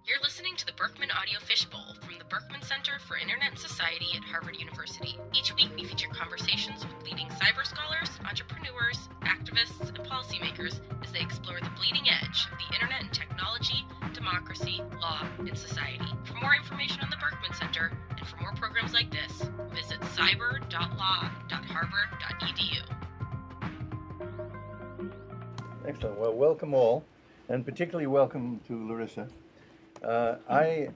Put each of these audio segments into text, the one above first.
You're listening to the Berkman Audio Fishbowl from the Berkman Center for Internet and Society at Harvard University. Each week we feature conversations with leading cyber scholars, entrepreneurs, activists, and policymakers as they explore the bleeding edge of the internet and technology, democracy, law, and society. For more information on the Berkman Center and for more programs like this, visit cyber.law.harvard.edu. Excellent. Well, welcome all, and particularly welcome to Larissa. I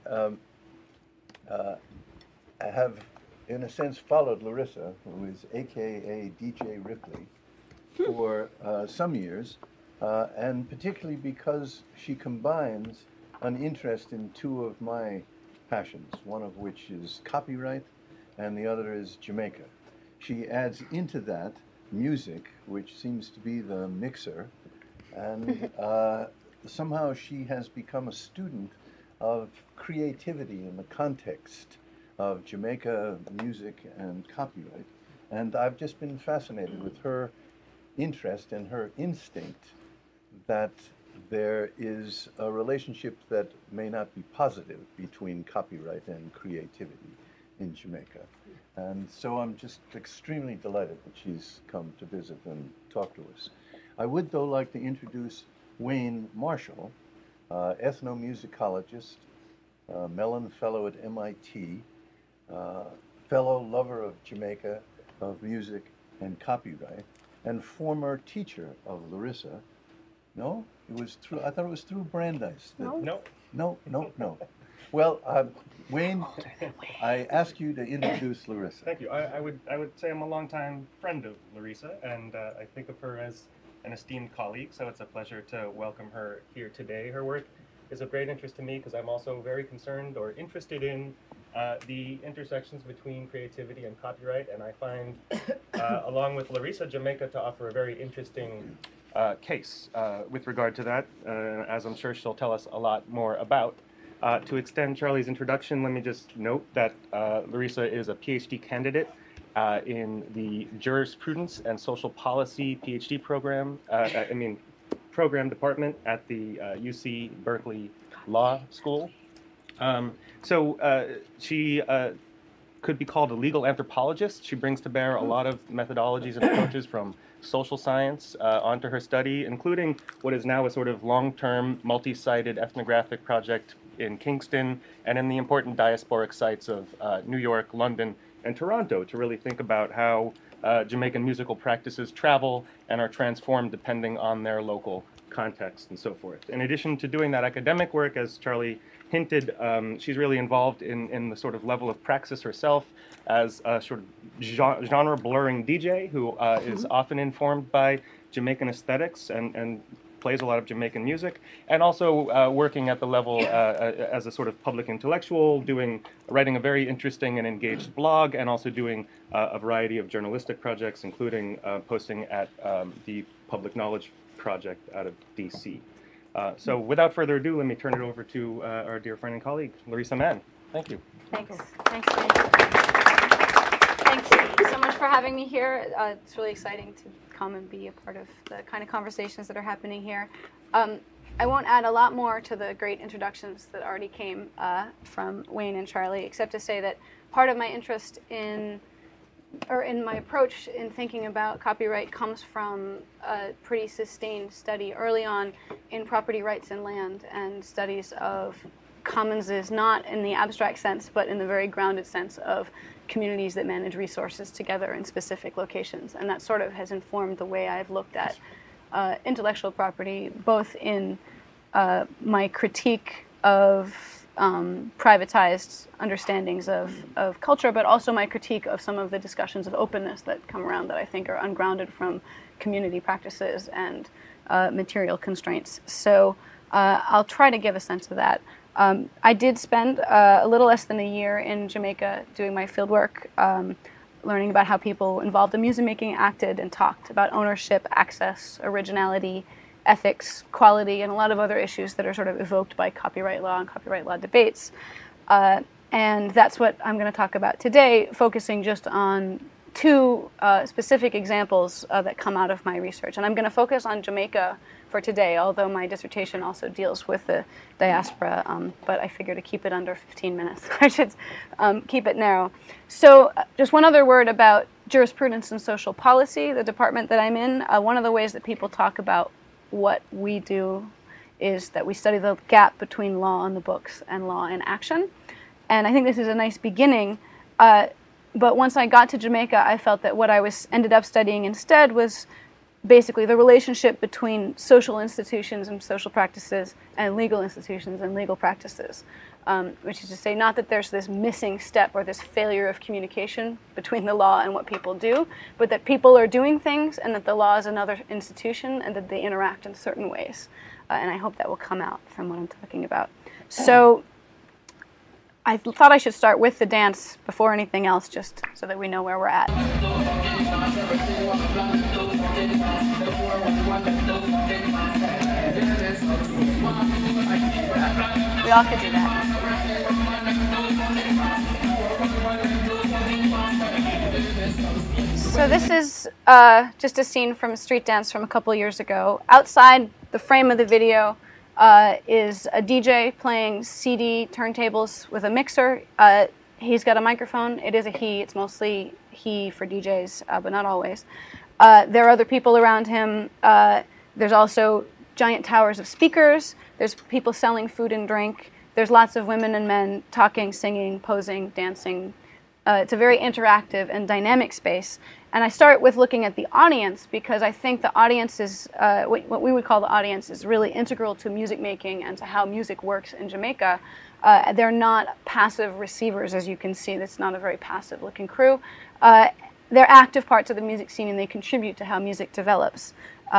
have, in a sense, followed Larissa, who is AKA DJ Ripley, for some years, and particularly because she combines an interest in two of my passions, one of which is copyright, and the other is Jamaica. She adds into that music, which seems to be the mixer, and somehow she has become a student of creativity in the context of Jamaica music and copyright. And I've just been fascinated with her interest and her instinct that there is a relationship that may not be positive between copyright and creativity in Jamaica. And so I'm just extremely delighted that she's come to visit and talk to us. I would, though, like to introduce Wayne Marshall, ethnomusicologist, Mellon Fellow at MIT, fellow lover of Jamaica, of music and copyright, and former teacher of Larissa. No? It was through, I thought it was through Brandeis. No. No. Well, Wayne, I ask you to introduce Larissa. Thank you. I would say I'm a longtime friend of Larissa, and I think of her as an esteemed colleague, so it's a pleasure to welcome her here today. Her work is of great interest to me because I'm also very concerned or interested in the intersections between creativity and copyright, and I find, along with Larissa, Jamaica to offer a very interesting case with regard to that, as I'm sure she'll tell us a lot more about. To extend Charlie's introduction, let me just note that Larissa is a PhD candidate in the Jurisprudence and Social Policy PhD program, program department at the UC Berkeley Law School. So she could be called a legal anthropologist. She brings to bear a lot of methodologies and approaches from social science onto her study, including what is now a sort of long-term multi-sited ethnographic project in Kingston and in the important diasporic sites of New York, London, and Toronto to really think about how Jamaican musical practices travel and are transformed depending on their local context and so forth. In addition to doing that academic work, as Charlie hinted, she's really involved in the sort of level of praxis herself as a sort of genre blurring DJ who is often informed by Jamaican aesthetics and plays a lot of Jamaican music, and also working at the level as a sort of public intellectual, writing a very interesting and engaged blog, and also doing a variety of journalistic projects, including posting at the Public Knowledge Project out of DC. So without further ado, let me turn it over to our dear friend and colleague, Larissa Mann. Thank you. Thanks so much for having me here. It's really exciting to come and be a part of the kind of conversations that are happening here. I won't add a lot more to the great introductions that already came from Wayne and Charlie, except to say that part of my interest in my approach in thinking about copyright comes from a pretty sustained study early on in property rights and land, and studies of commonses, not in the abstract sense, but in the very grounded sense of communities that manage resources together in specific locations. And that sort of has informed the way I've looked at intellectual property, both in my critique of privatized understandings of culture, but also my critique of some of the discussions of openness that come around that I think are ungrounded from community practices and material constraints. So I'll try to give a sense of that. I did spend a little less than a year in Jamaica doing my fieldwork, learning about how people involved in music making acted and talked about ownership, access, originality, ethics, quality, and a lot of other issues that are sort of evoked by copyright law and copyright law debates. And that's what I'm going to talk about today, focusing just on two specific examples that come out of my research. And I'm going to focus on Jamaica for today, although my dissertation also deals with the diaspora, but I figure to keep it under 15 minutes, I should keep it narrow. So just one other word about jurisprudence and social policy, the department that I'm in. One of the ways that people talk about what we do is that we study the gap between law on the books and law in action. And I think this is a nice beginning. But once I got to Jamaica, I felt that what I ended up studying instead was basically the relationship between social institutions and social practices and legal institutions and legal practices, which is to say not that there's this missing step or this failure of communication between the law and what people do, but that people are doing things and that the law is another institution and that they interact in certain ways. And I hope that will come out from what I'm talking about. So I thought I should start with the dance before anything else, just so that we know where we're at. We all could do that. So this is just a scene from a street dance from a couple years ago. Outside the frame of the video is a DJ playing CD turntables with a mixer. He's got a microphone. It is a he. It's mostly he for DJs, but not always. There are other people around him. There's also giant towers of speakers. There's people selling food and drink. There's lots of women and men talking, singing, posing, dancing. It's a very interactive and dynamic space. And I start with looking at the audience because I think the audience is, what we would call the audience, is really integral to music making and to how music works in Jamaica. They're not passive receivers, as you can see. That's not a very passive looking crew. They're active parts of the music scene and they contribute to how music develops.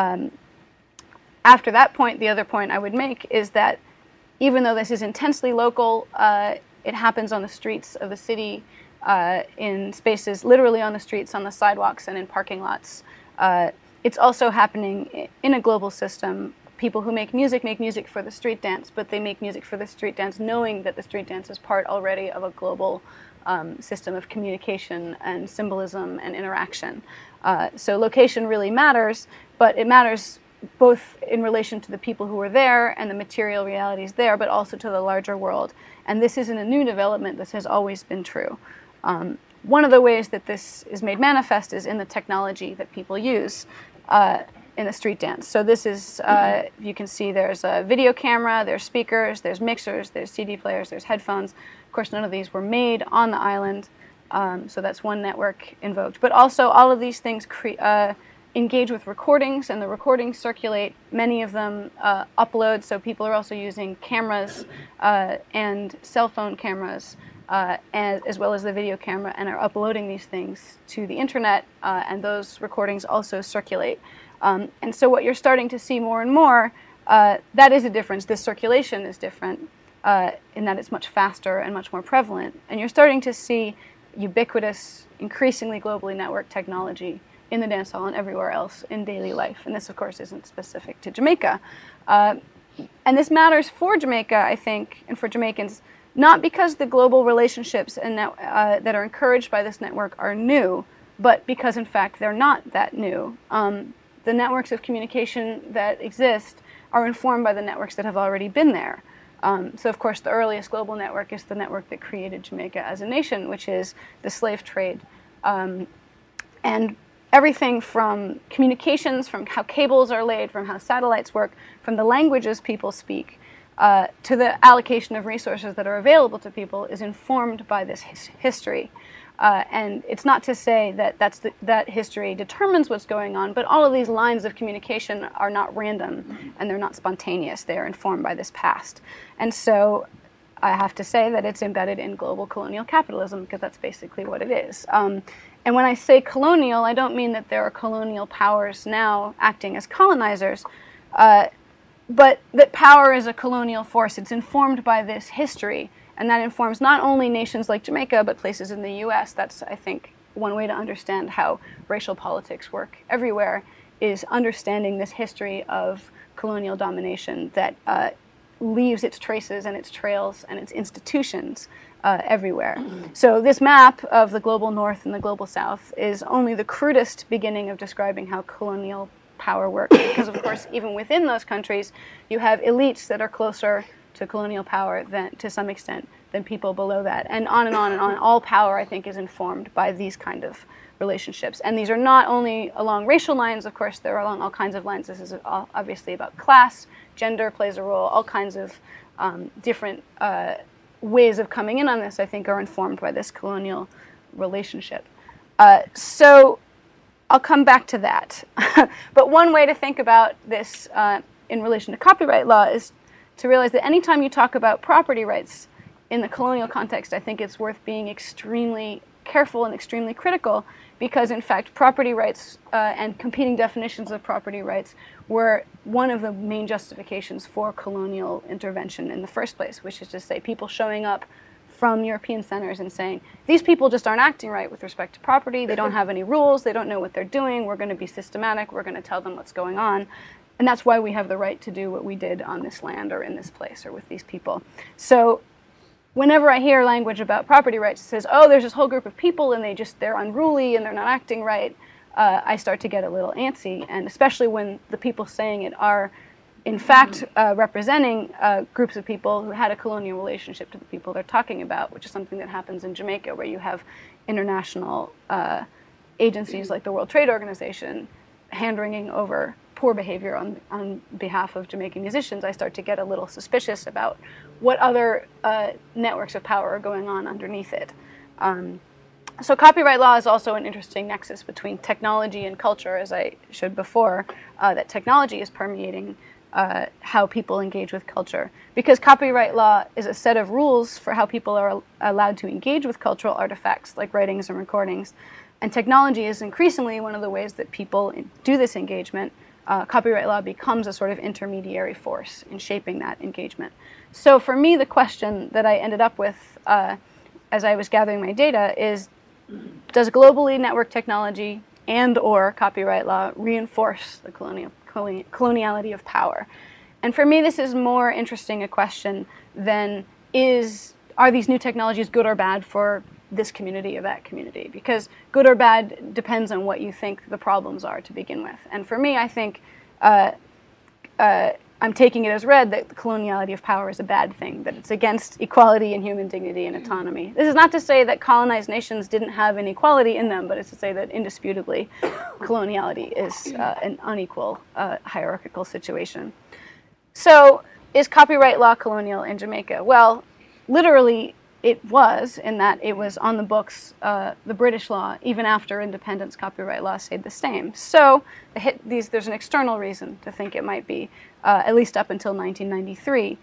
After that point, the other point I would make is that even though this is intensely local, it happens on the streets of the city, in spaces literally on the streets, on the sidewalks, and in parking lots. It's also happening in a global system. People who make music for the street dance, but they make music for the street dance knowing that the street dance is part already of a global system of communication and symbolism and interaction. So location really matters, but it matters both in relation to the people who are there and the material realities there, but also to the larger world. And this isn't a new development. This has always been true. One of the ways that this is made manifest is in the technology that people use in the street dance. So this is, you can see there's a video camera, there's speakers, there's mixers, there's CD players, there's headphones. Of course, none of these were made on the island, so that's one network invoked. But also all of these things engage with recordings, and the recordings circulate. Many of them upload, so people are also using cameras and cell phone cameras, as well as the video camera, and are uploading these things to the internet, and those recordings also circulate. And so what you're starting to see more and more, that is a difference. This circulation is different in that it's much faster and much more prevalent. And you're starting to see ubiquitous, increasingly globally networked technology in the dance hall and everywhere else in daily life. And this, of course, isn't specific to Jamaica. And this matters for Jamaica, I think, and for Jamaicans, not because the global relationships and that are encouraged by this network are new, but because, in fact, they're not that new. The networks of communication that exist are informed by the networks that have already been there. So, of course, the earliest global network is the network that created Jamaica as a nation, which is the slave trade. And everything from communications, from how cables are laid, from how satellites work, from the languages people speak, to the allocation of resources that are available to people is informed by this history. And it's not to say that that history determines what's going on, but all of these lines of communication are not random and they're not spontaneous. They are informed by this past. And so I have to say that it's embedded in global colonial capitalism, because that's basically what it is. And when I say colonial, I don't mean that there are colonial powers now acting as colonizers, but that power is a colonial force. It's informed by this history, and that informs not only nations like Jamaica, but places in the U.S. That's, I think, one way to understand how racial politics work everywhere, is understanding this history of colonial domination that leaves its traces and its trails and its institutions everywhere. So this map of the global north and the global south is only the crudest beginning of describing how colonial power works, because of course even within those countries you have elites that are closer to colonial power than, to some extent, than people below that, and on and on and on. All power, I think, is informed by these kind of relationships, and these are not only along racial lines. Of course, they're along all kinds of lines. This is obviously about class, gender plays a role, all kinds of different ways of coming in on this, I think, are informed by this colonial relationship. So I'll come back to that. But one way to think about this in relation to copyright law is to realize that anytime you talk about property rights in the colonial context, I think it's worth being extremely careful and extremely critical, because in fact property rights and competing definitions of property rights were one of the main justifications for colonial intervention in the first place, which is to say people showing up from European centers and saying, these people just aren't acting right with respect to property, they don't have any rules, they don't know what they're doing, we're going to be systematic, we're going to tell them what's going on, and that's why we have the right to do what we did on this land or in this place or with these people. So whenever I hear language about property rights, it says, oh, there's this whole group of people and they're unruly and they're not acting right, I start to get a little antsy, and especially when the people saying it are in fact representing groups of people who had a colonial relationship to the people they're talking about, which is something that happens in Jamaica, where you have international agencies like the World Trade Organization hand-wringing over poor behavior on behalf of Jamaican musicians. I start to get a little suspicious about what other networks of power are going on underneath it. So copyright law is also an interesting nexus between technology and culture, as I showed before, that technology is permeating how people engage with culture. Because copyright law is a set of rules for how people are allowed to engage with cultural artifacts like writings and recordings. And technology is increasingly one of the ways that people do this engagement. Copyright law becomes a sort of intermediary force in shaping that engagement. So for me, the question that I ended up with as I was gathering my data is, does globally networked technology and or copyright law reinforce the coloniality of power? And for me, this is more interesting a question than are these new technologies good or bad for this community or that community? Because good or bad depends on what you think the problems are to begin with. And for me, I think I'm taking it as read that the coloniality of power is a bad thing, that it's against equality and human dignity and autonomy. This is not to say that colonized nations didn't have inequality in them, but it's to say that indisputably coloniality is an unequal hierarchical situation. So is copyright law colonial in Jamaica? Well, literally it was, in that it was on the books, the British law, even after independence, copyright law stayed the same. So there's an external reason to think it might be, at least up until 1993,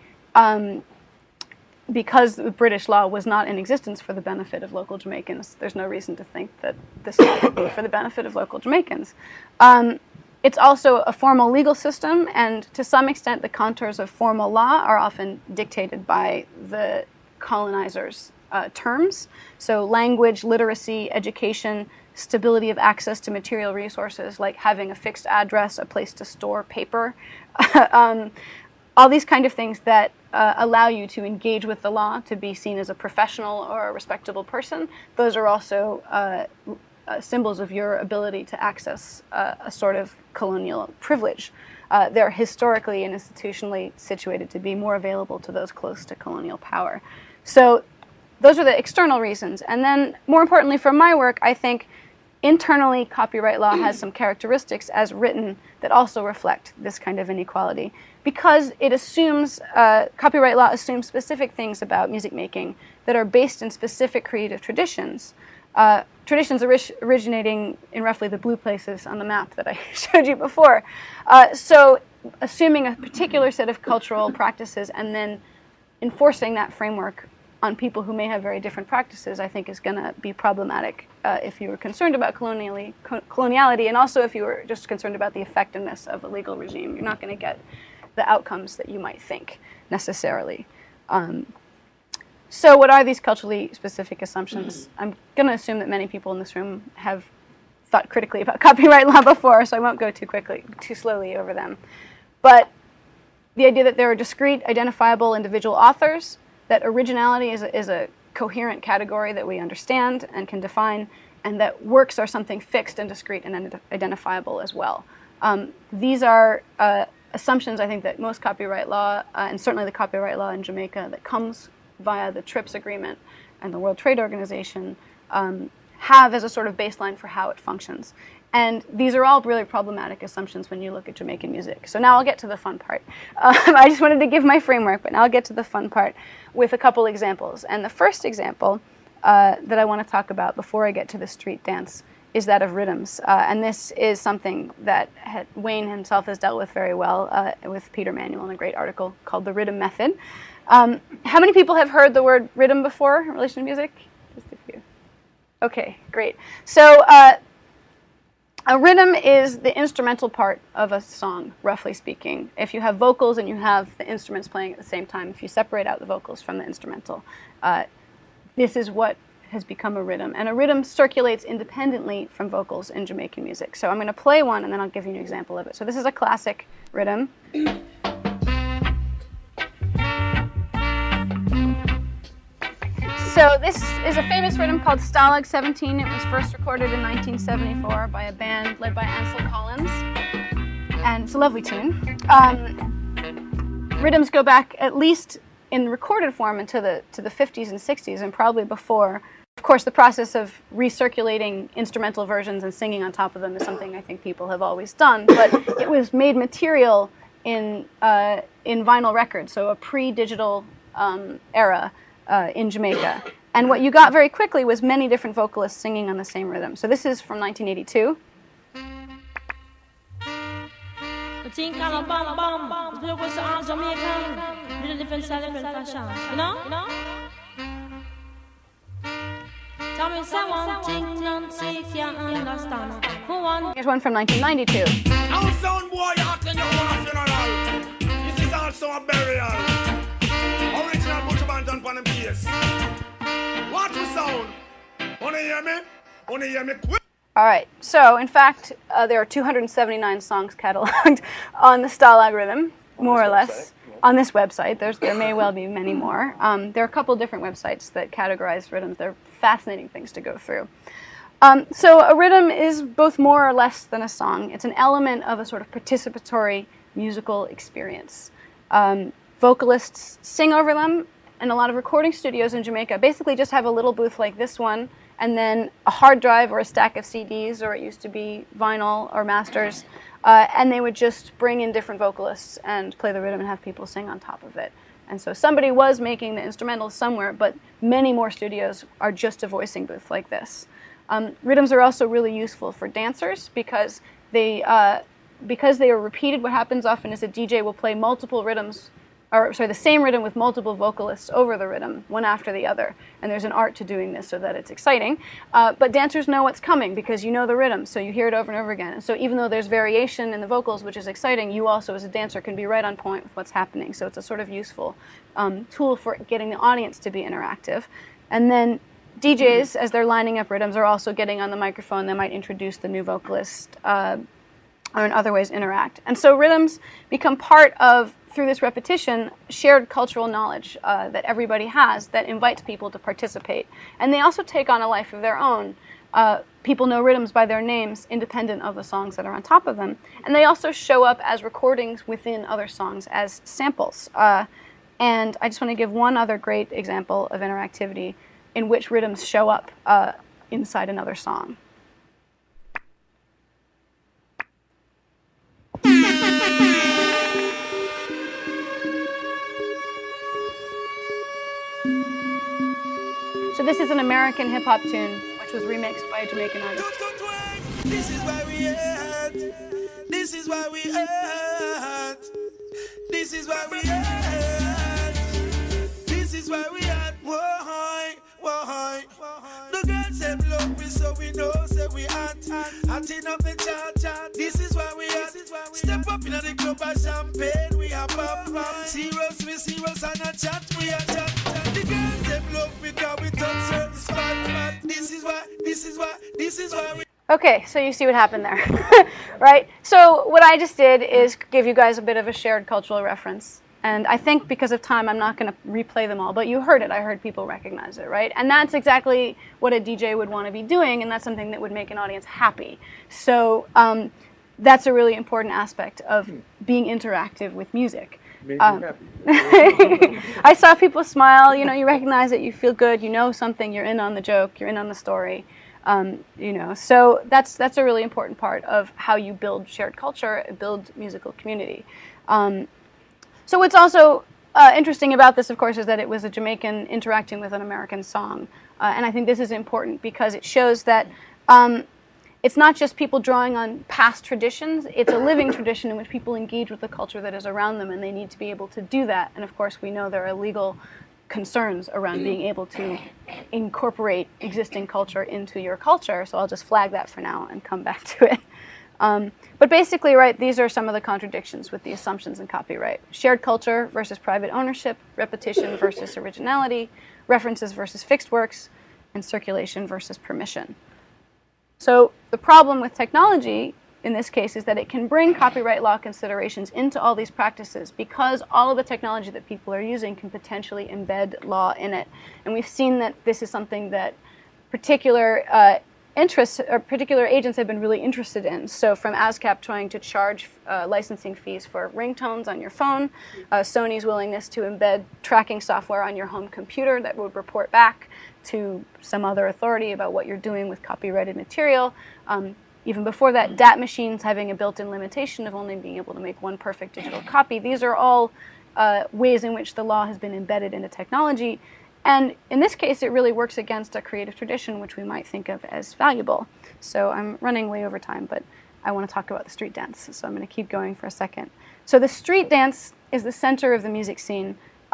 because the British law was not in existence for the benefit of local Jamaicans. There's no reason to think that this would be for the benefit of local Jamaicans. It's also a formal legal system, and to some extent the contours of formal law are often dictated by the colonizers' terms. So language, literacy, education, stability of access to material resources, like having a fixed address, a place to store paper, all these kind of things that allow you to engage with the law, to be seen as a professional or a respectable person. Those are also symbols of your ability to access a sort of colonial privilege. They're historically and institutionally situated to be more available to those close to colonial power. So those are the external reasons. And then, more importantly for my work, I think internally copyright law has some characteristics as written that also reflect this kind of inequality. Because it assumes, copyright law assumes specific things about music making that are based in specific creative traditions. Traditions originating in roughly the blue places on the map that I showed you before. So assuming a particular set of cultural practices and then enforcing that framework on people who may have very different practices, I think is going to be problematic if you were concerned about coloniality, and also if you were just concerned about the effectiveness of a legal regime. You're not going to get the outcomes that you might think necessarily. So what are these culturally specific assumptions? I'm going to assume that many people in this room have thought critically about copyright law before, so I won't go too slowly over them. But the idea that there are discrete, identifiable individual authors, that originality is a coherent category that we understand and can define, and that works are something fixed and discrete and identifiable as well. These are assumptions, I think, that most copyright law, and certainly the copyright law in Jamaica that comes via the TRIPS agreement and the World Trade Organization, have as a sort of baseline for how it functions. And these are all really problematic assumptions when you look at Jamaican music. So now I'll get to the fun part. I just wanted to give my framework, but now I'll get to the fun part with a couple examples. And the first example that I want to talk about before I get to the street dance is that of rhythms. And this is something that Wayne himself has dealt with very well with Peter Manuel in a great article called The Rhythm Method. How many people have heard the word rhythm before in relation to music? Just a few. Okay, great. So a rhythm is the instrumental part of a song, roughly speaking. If you have vocals and you have the instruments playing at the same time, if you separate out the vocals from the instrumental, this is what has become a rhythm. And a rhythm circulates independently from vocals in Jamaican music. So I'm going to play one and then I'll give you an example of it. So this is a classic rhythm. So this is a famous rhythm called Stalag 17. It was first recorded in 1974 by a band led by Ansel Collins, and it's a lovely tune. Rhythms go back at least in recorded form into the 50s and 60s, and probably before. Of course, the process of recirculating instrumental versions and singing on top of them is something I think people have always done, but it was made material in vinyl records, so a pre-digital era. In Jamaica. And what you got very quickly was many different vocalists singing on the same rhythm. So this is from 1982. Here's one from 1992. This is also a burial. Original Butcher Banton on the bass. Watch the sound. Wanna hear me? Wanna hear me? All right. So, in fact, there are 279 songs cataloged on the Stalag rhythm, more or less, on this website. There may well be many more. There are a couple different websites that categorize rhythms. They're fascinating things to go through. So, a rhythm is both more or less than a song. It's an element of a sort of participatory musical experience. Vocalists sing over them, and a lot of recording studios in Jamaica basically just have a little booth like this one, and then a hard drive or a stack of CDs, or it used to be vinyl or masters, and they would just bring in different vocalists and play the rhythm and have people sing on top of it. And so somebody was making the instrumentals somewhere, but many more studios are just a voicing booth like this. Rhythms are also really useful for dancers because they are repeated. What happens often is a DJ will play multiple rhythms, the same rhythm with multiple vocalists over the rhythm, one after the other. And there's an art to doing this so that it's exciting. But dancers know what's coming because you know the rhythm, so you hear it over and over again. And so even though there's variation in the vocals, which is exciting, you also, as a dancer, can be right on point with what's happening. So it's a sort of useful tool for getting the audience to be interactive. And then DJs, as they're lining up rhythms, are also getting on the microphone. They might introduce the new vocalist or in other ways interact. And so rhythms become part of, through this repetition, shared cultural knowledge that everybody has that invites people to participate. And they also take on a life of their own. People know rhythms by their names, independent of the songs that are on top of them. And they also show up as recordings within other songs, as samples. And I just want to give one other great example of interactivity in which rhythms show up inside another song. So this is an American hip-hop tune, which was remixed by a Jamaican artist. This is where we at. This is where we at. This is where we at. This is where we at. Whoa, whoa. The girls them love me, so we know, say we at. Acting up the chat. This is where we at. Step up in the club of champagne, we are pop. Serious and a chat, we are chat. The girls them love me, cause we touch certain spot. This is why we. Okay, so you see what happened there, right? So what I just did is give you guys a bit of a shared cultural reference. And I think because of time, I'm not going to replay them all, but you heard it. I heard people recognize it, right? And that's exactly what a DJ would want to be doing, and that's something that would make an audience happy. So that's a really important aspect of being interactive with music. Made me happy. I saw people smile. You recognize it. You feel good. You know something. You're in on the joke. You're in on the story. So that's a really important part of how you build shared culture, build musical community. So what's also interesting about this, of course, is that it was a Jamaican interacting with an American song. And I think this is important because it shows that it's not just people drawing on past traditions, it's a living tradition in which people engage with the culture that is around them, and they need to be able to do that. And of course, we know there are legal concerns around being able to incorporate existing culture into your culture, so I'll just flag that for now and come back to it. But basically, right, these are some of the contradictions with the assumptions in copyright. Shared culture versus private ownership, repetition versus originality, references versus fixed works, and circulation versus permission. So the problem with technology in this case is that it can bring copyright law considerations into all these practices because all of the technology that people are using can potentially embed law in it. And we've seen that this is something that particular interests or particular agents have been really interested in. So from ASCAP trying to charge licensing fees for ringtones on your phone, Sony's willingness to embed tracking software on your home computer that would report back to some other authority about what you're doing with copyrighted material. Even before that, DAT machines having a built-in limitation of only being able to make one perfect digital copy. These are all ways in which the law has been embedded into technology. And in this case, it really works against a creative tradition, which we might think of as valuable. So I'm running way over time, but I want to talk about the street dance. So I'm going to keep going for a second. So the street dance is the center of the music scene.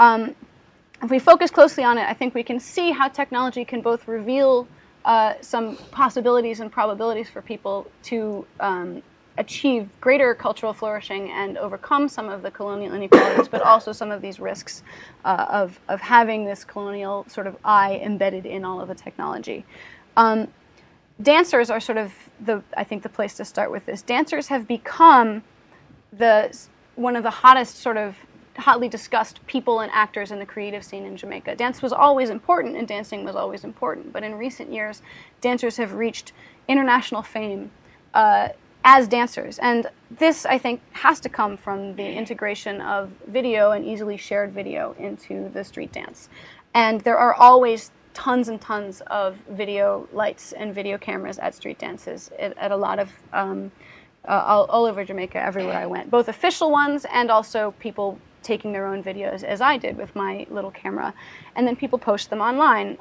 If we focus closely on it, I think we can see how technology can both reveal some possibilities and probabilities for people to achieve greater cultural flourishing and overcome some of the colonial inequalities, but also some of these risks of having this colonial sort of eye embedded in all of the technology. Dancers are sort of I think the place to start with this. Dancers have become one of the hottest sort of hotly discussed people and actors in the creative scene in Jamaica. Dance was always important and dancing was always important, but in recent years, dancers have reached international fame as dancers. And this, I think, has to come from the integration of video and easily shared video into the street dance. And there are always tons and tons of video lights and video cameras at street dances at a lot of all over Jamaica, everywhere I went, both official ones and also people taking their own videos, as I did with my little camera, and then people post them online.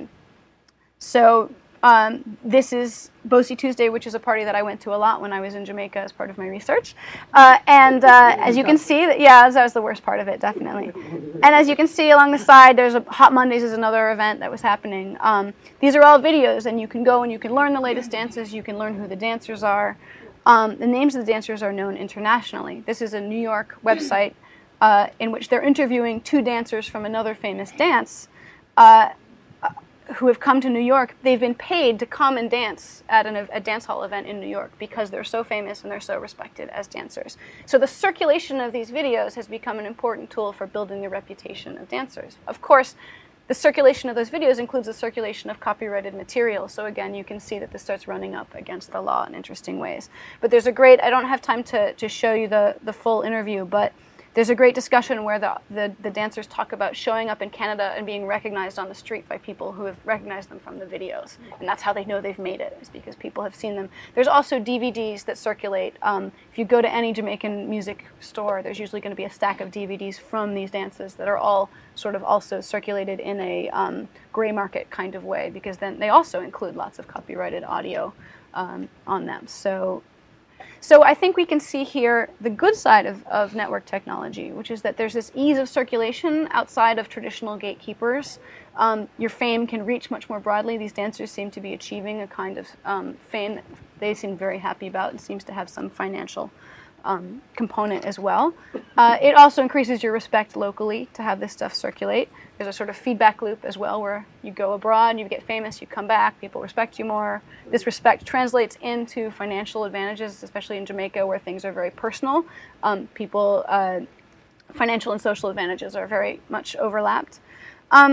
This is Bosie Tuesday, which is a party that I went to a lot when I was in Jamaica as part of my research. As you can see, that was the worst part of it, definitely. And as you can see along the side, there's Hot Mondays is another event that was happening. These are all videos, and you can go and you can learn the latest dances. You can learn who the dancers are. The names of the dancers are known internationally. This is a New York website in which they're interviewing two dancers from another famous dance who have come to New York. They've been paid to come and dance at a dance hall event in New York because they're so famous and they're so respected as dancers. So the circulation of these videos has become an important tool for building the reputation of dancers. Of course, the circulation of those videos includes the circulation of copyrighted material. So again, you can see that this starts running up against the law in interesting ways. But there's I don't have time to show you the full interview, but there's a great discussion where the dancers talk about showing up in Canada and being recognized on the street by people who have recognized them from the videos. And that's how they know they've made it, is because people have seen them. There's also DVDs that circulate. If you go to any Jamaican music store, there's usually going to be a stack of DVDs from these dances that are all sort of also circulated in a gray market kind of way, because then they also include lots of copyrighted audio on them. So I think we can see here the good side of network technology, which is that there's this ease of circulation outside of traditional gatekeepers. Your fame can reach much more broadly. These dancers seem to be achieving a kind of fame that they seem very happy about and seems to have some financial component as well. It also increases your respect locally to have this stuff circulate. There's a sort of feedback loop as well where you go abroad, you get famous, you come back, people respect you more. This respect translates into financial advantages, especially in Jamaica where things are very personal. Financial and social advantages are very much overlapped.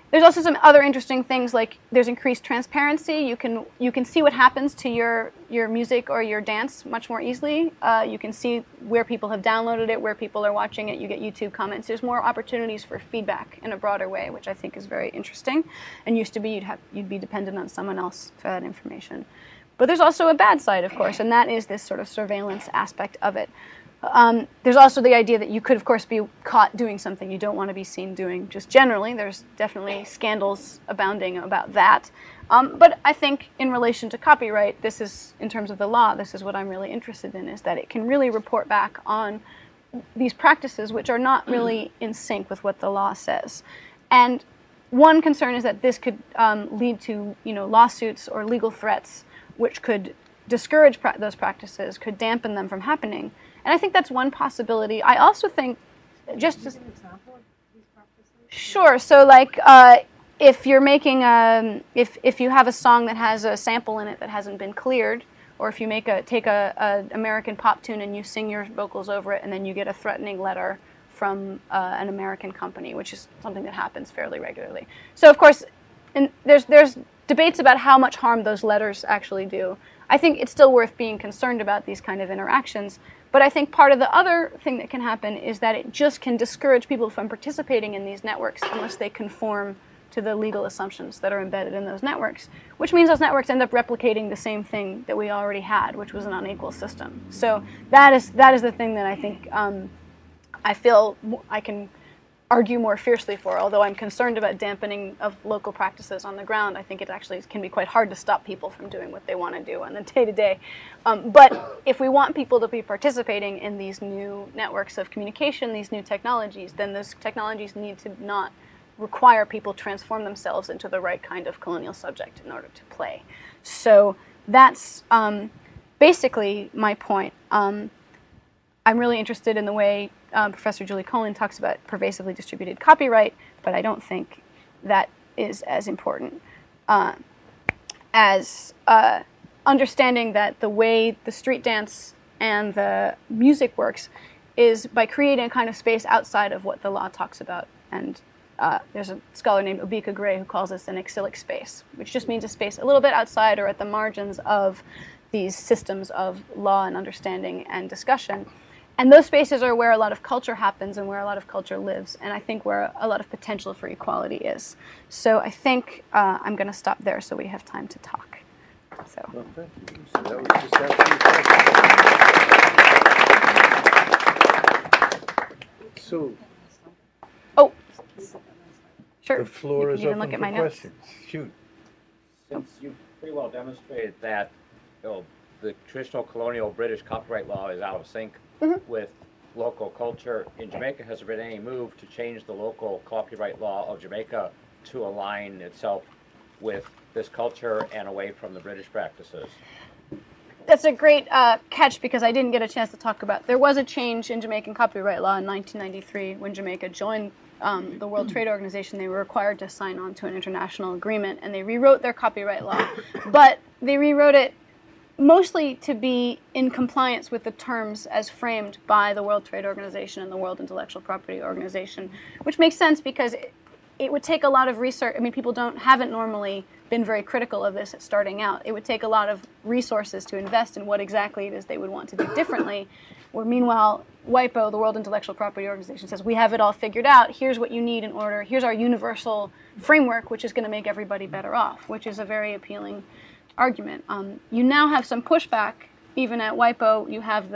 There's also some other interesting things, like there's increased transparency. You can see what happens to your music or your dance much more easily. You can see where people have downloaded it, where people are watching it. You get YouTube comments. There's more opportunities for feedback in a broader way, which I think is very interesting. And used to be you'd be dependent on someone else for that information. But there's also a bad side, of course, and that is this sort of surveillance aspect of it. There's also the idea that you could, of course, be caught doing something you don't want to be seen doing. Just generally, there's definitely scandals abounding about that. But I think in relation to copyright, this is, in terms of the law, this is what I'm really interested in, is that it can really report back on these practices which are not really in sync with what the law says. And one concern is that this could lead to, lawsuits or legal threats which could discourage those practices, could dampen them from happening. And I think that's one possibility. I also think, just as... Sure. So, like, if you're making if you have a song that has a sample in it that hasn't been cleared, or if you take a American pop tune and you sing your vocals over it, and then you get a threatening letter from an American company, which is something that happens fairly regularly. So, of course, there's debates about how much harm those letters actually do. I think it's still worth being concerned about these kind of interactions. But I think part of the other thing that can happen is that it just can discourage people from participating in these networks unless they conform to the legal assumptions that are embedded in those networks, which means those networks end up replicating the same thing that we already had, which was an unequal system. So that is the thing that I think I feel I can argue more fiercely for. Although I'm concerned about dampening of local practices on the ground, I think it actually can be quite hard to stop people from doing what they want to do on the day-to-day. But if we want people to be participating in these new networks of communication, these new technologies, then those technologies need to not require people transform themselves into the right kind of colonial subject in order to play. So that's basically my point. I'm really interested in the way Professor Julie Cohen talks about pervasively distributed copyright, but I don't think that is as important as understanding that the way the street dance and the music works is by creating a kind of space outside of what the law talks about. And there's a scholar named Obika Gray who calls this an exilic space, which just means a space a little bit outside or at the margins of these systems of law and understanding and discussion. And those spaces are where a lot of culture happens and where a lot of culture lives, and I think where a lot of potential for equality is. So I think I'm going to stop there so we have time to talk. So. Well, thank you. So that was just that. So. Oh. Sure. The floor is open look at for my notes. questions. Shoot. Since you pretty well demonstrated that the traditional colonial British copyright law is out of sync with local culture in Jamaica, has there been any move to change the local copyright law of Jamaica to align itself with this culture and away from the British practices? That's a great catch, because I didn't get a chance to talk about. There was a change in Jamaican copyright law in 1993 when Jamaica joined the World Trade Organization. They were required to sign on to an international agreement, and they rewrote their copyright law. But they rewrote it mostly to be in compliance with the terms as framed by the World Trade Organization and the World Intellectual Property Organization, which makes sense because it would take a lot of research. I mean, people haven't normally been very critical of this at starting out. It would take a lot of resources to invest in what exactly it is they would want to do differently, where meanwhile, WIPO, the World Intellectual Property Organization, says, we have it all figured out. Here's what you need in order. Here's our universal framework, which is going to make everybody better off, which is a very appealing argument. You now have some pushback. Even at WIPO, you have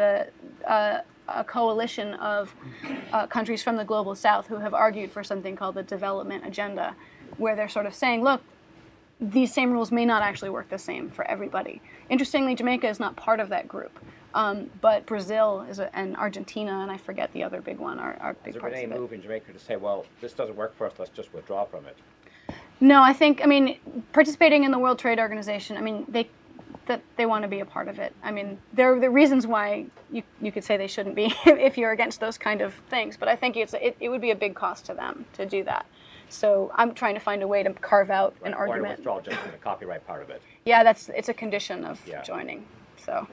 a coalition of countries from the global south who have argued for something called the development agenda, where they're sort of saying, look, these same rules may not actually work the same for everybody. Interestingly, Jamaica is not part of that group, but Brazil and Argentina, and I forget the other big one, are big parts of it. Has there been any move in Jamaica to say, well, this doesn't work for us, let's just withdraw from it? No, I mean, participating in the World Trade Organization, I mean, they want to be a part of it. I mean, there are the reasons why you could say they shouldn't be if you're against those kind of things, but I think it would be a big cost to them to do that. So I'm trying to find a way to carve out an argument. Or to withdraw just from the copyright part of it. Yeah, it's a condition of joining. So.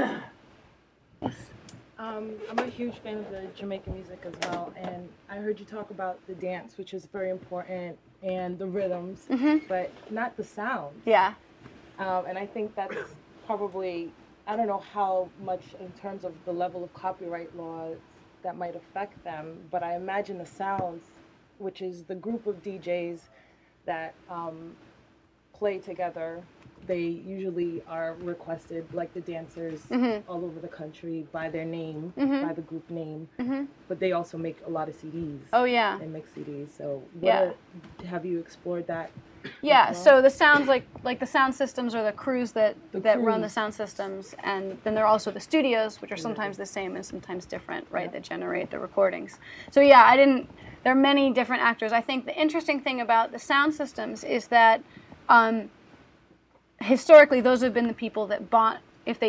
I'm a huge fan of the Jamaican music as well, and I heard you talk about the dance, which is very important and the rhythms, but not the sounds. Yeah. And I think that's probably, I don't know how much in terms of the level of copyright laws that might affect them, but I imagine the sounds, which is the group of DJs that play together, they usually are requested, like the dancers all over the country, by their name, by the group name, but they also make a lot of CDs. Oh, yeah. They make CDs, so Yeah. have you explored that? Yeah, so the sounds, like the sound systems are the crews that run the crews. sound systems, and then there are also the studios, which are sometimes the same and sometimes different, right, that generate the recordings. So yeah, there are many different actors. I think the interesting thing about the sound systems is that historically those have been the people that bought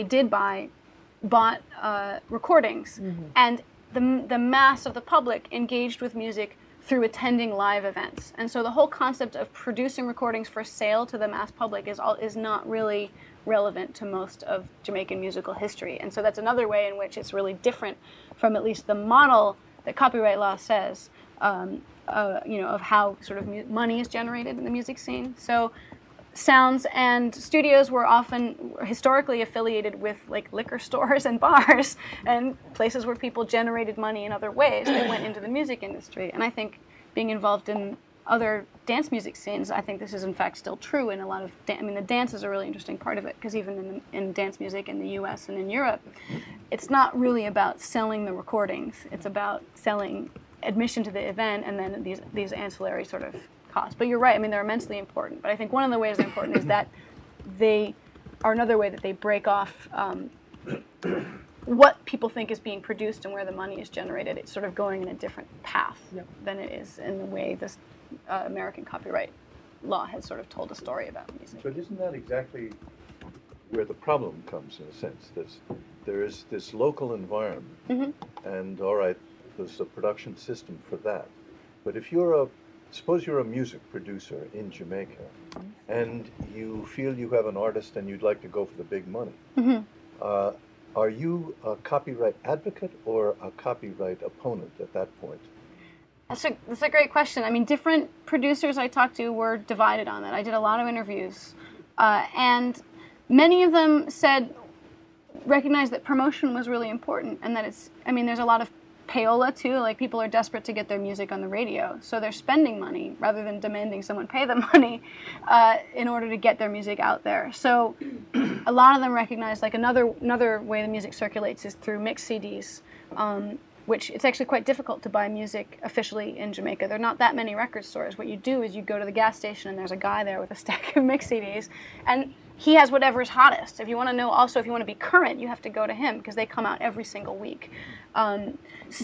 recordings, and the mass of the public engaged with music through attending live events. And so the whole concept of producing recordings for sale to the mass public is not really relevant to most of Jamaican musical history. And so that's another way in which it's really different from at least the model that copyright law says, of how sort of money is generated in the music scene. So sounds and studios were often historically affiliated with like liquor stores and bars and places where people generated money in other ways that went into the music industry. And I think being involved in other dance music scenes, I think this is in fact still true in a lot of the dance is a really interesting part of it, because even in dance music in the US and in Europe, it's not really about selling the recordings. It's about selling admission to the event and then these ancillary sort of costs. But you're right, I mean, they're immensely important. But I think one of the ways they're important is that they are another way that they break off what people think is being produced and where the money is generated. It's sort of going in a different path than it is in the way this American copyright law has sort of told a story about music. But isn't that exactly where the problem comes, in a sense? There is this local environment, and all right, there's a production system for that. But if suppose you're a music producer in Jamaica, and you feel you have an artist and you'd like to go for the big money, are you a copyright advocate or a copyright opponent at that point? That's a great question. I mean, different producers I talked to were divided on that. I did a lot of interviews, and many of them recognized that promotion was really important, and that there's a lot of payola too, like people are desperate to get their music on the radio, so they're spending money rather than demanding someone pay them money in order to get their music out there. So a lot of them recognize like another way the music circulates is through mix CDs, which it's actually quite difficult to buy music officially in Jamaica. There are not that many record stores. What you do is you go to the gas station and there's a guy there with a stack of mix CDs, and he has whatever is hottest. If you want to be current, you have to go to him because they come out every single week. And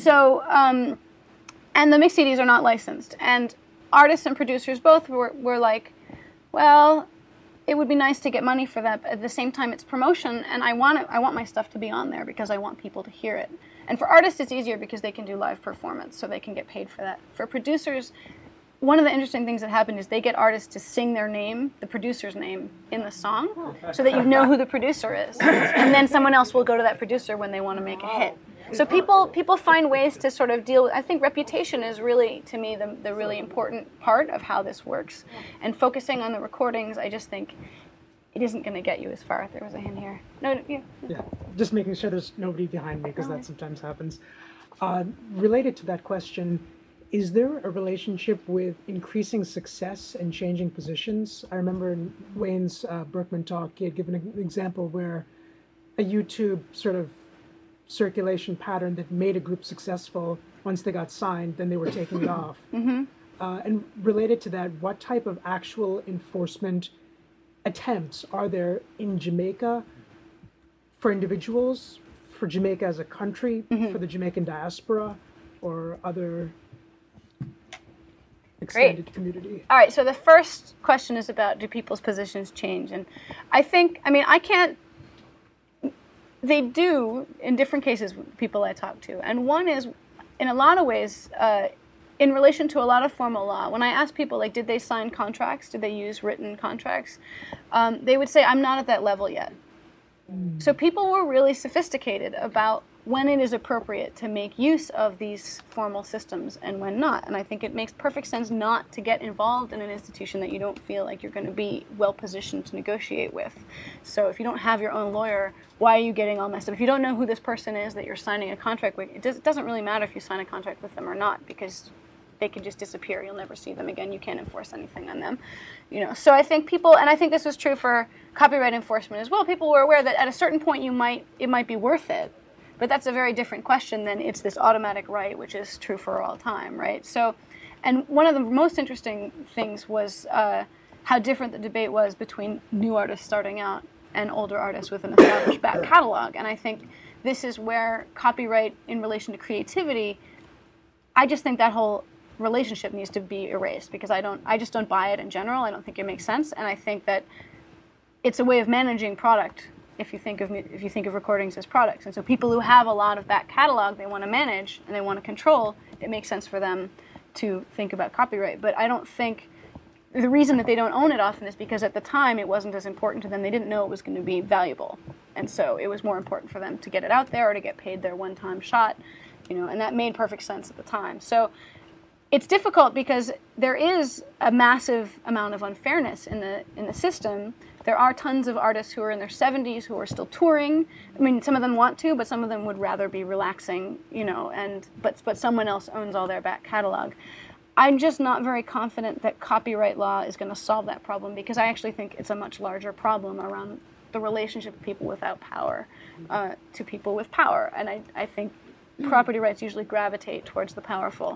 the mix CDs are not licensed. And artists and producers both were like, well, it would be nice to get money for that, but at the same time it's promotion, and I want my stuff to be on there because I want people to hear it. And for artists it's easier because they can do live performance, so they can get paid for that. For producers, one of the interesting things that happened is they get artists to sing their name, the producer's name, in the song, so that you know who the producer is. And then someone else will go to that producer when they want to make a hit. So people find ways to sort of deal with, I think reputation is really, to me, the really important part of how this works. And focusing on the recordings, I just think it isn't going to get you as far. There was a hand here. No, yeah. Yeah, just making sure there's nobody behind me, because that sometimes happens. Related to that question, is there a relationship with increasing success and changing positions? I remember in Wayne's Berkman talk, he had given an example where a YouTube sort of circulation pattern that made a group successful, once they got signed, then they were taking it off. And related to that, what type of actual enforcement attempts are there in Jamaica for individuals, for Jamaica as a country, for the Jamaican diaspora, or other extended community? All right, so the first question is about, do people's positions change? And they do in different cases with people I talk to. And one is, in a lot of ways, in relation to a lot of formal law. When I ask people, like, did they sign contracts? Did they use written contracts? They would say, I'm not at that level yet. So people were really sophisticated about when it is appropriate to make use of these formal systems and when not. And I think it makes perfect sense not to get involved in an institution that you don't feel like you're going to be well positioned to negotiate with. So if you don't have your own lawyer, why are you getting all messed up? If you don't know who this person is that you're signing a contract with, it doesn't really matter if you sign a contract with them or not, because they can just disappear. You'll never see them again. You can't enforce anything on them. So I think people, and I think this was true for copyright enforcement as well, people were aware that at a certain point it might be worth it. But that's a very different question than it's this automatic right, which is true for all time, right? So, and one of the most interesting things was how different the debate was between new artists starting out and older artists with an established back catalog. And I think this is where copyright in relation to creativity, I just think that whole relationship needs to be erased, because I just don't buy it in general. I don't think it makes sense, and I think that it's a way of managing product. If you think of recordings as products, and so people who have a lot of back catalog they want to manage and they want to control, it makes sense for them to think about copyright. But I don't think the reason that they don't own it often is because at the time it wasn't as important to them. They didn't know it was going to be valuable, and so it was more important for them to get it out there or to get paid their one-time shot, and that made perfect sense at the time. So it's difficult because there is a massive amount of unfairness in the system. There are tons of artists who are in their 70s who are still touring. I mean, some of them want to, but some of them would rather be relaxing, but someone else owns all their back catalog. I'm just not very confident that copyright law is going to solve that problem, because I actually think it's a much larger problem around the relationship of people without power to people with power. And I think property rights usually gravitate towards the powerful.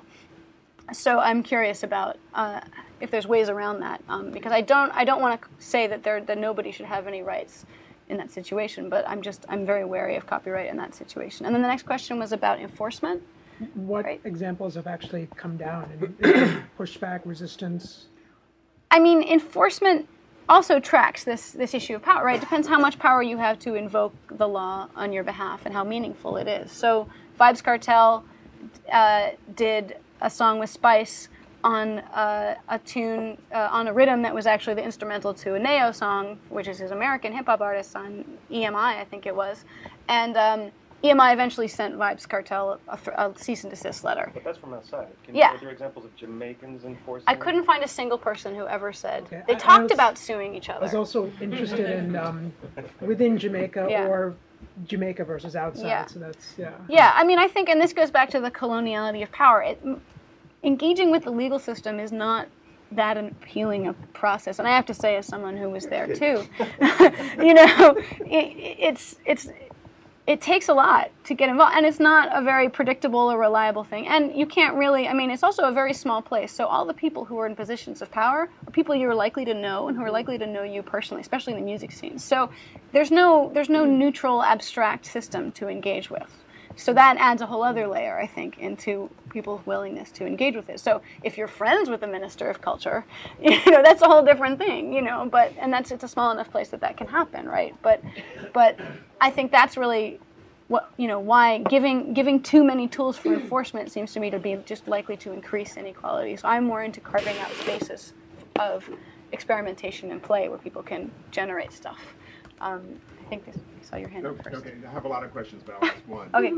So I'm curious about if there's ways around that, because I don't want to say that nobody should have any rights in that situation, but I'm very wary of copyright in that situation. And then the next question was about enforcement. What right? examples have actually come down and pushback, resistance? I mean, enforcement also tracks this issue of power, right? It depends how much power you have to invoke the law on your behalf and how meaningful it is. So Vybz Kartel did a song with Spice on a tune, on a rhythm that was actually the instrumental to a Neo song, which is his American hip-hop artist, on EMI, I think it was. And EMI eventually sent Vybz Kartel a cease and desist letter. But that's from outside. Are there examples of Jamaicans enforcing? I couldn't find a single person who ever said. Okay. They talked about suing each other. I was also interested in within Jamaica or Jamaica versus outside. Yeah. So that's, Yeah, I mean, I think, and this goes back to the coloniality of power. Engaging with the legal system is not that appealing a process, and I have to say, as someone who was there too, it takes a lot to get involved, and it's not a very predictable or reliable thing. And you can't really, I mean, it's also a very small place, so all the people who are in positions of power are people you're likely to know and who are likely to know you personally, especially in the music scene. So there's no neutral, abstract system to engage with. So that adds a whole other layer, I think, into people's willingness to engage with it. So if you're friends with the Minister of Culture, that's a whole different thing, but, and it's a small enough place that can happen, right? But I think that's really what, why giving too many tools for enforcement seems to me to be just likely to increase inequality. So I'm more into carving out spaces of experimentation and play where people can generate stuff. I think I saw your hand up first. Okay, I have a lot of questions, but I'll ask one. Okay.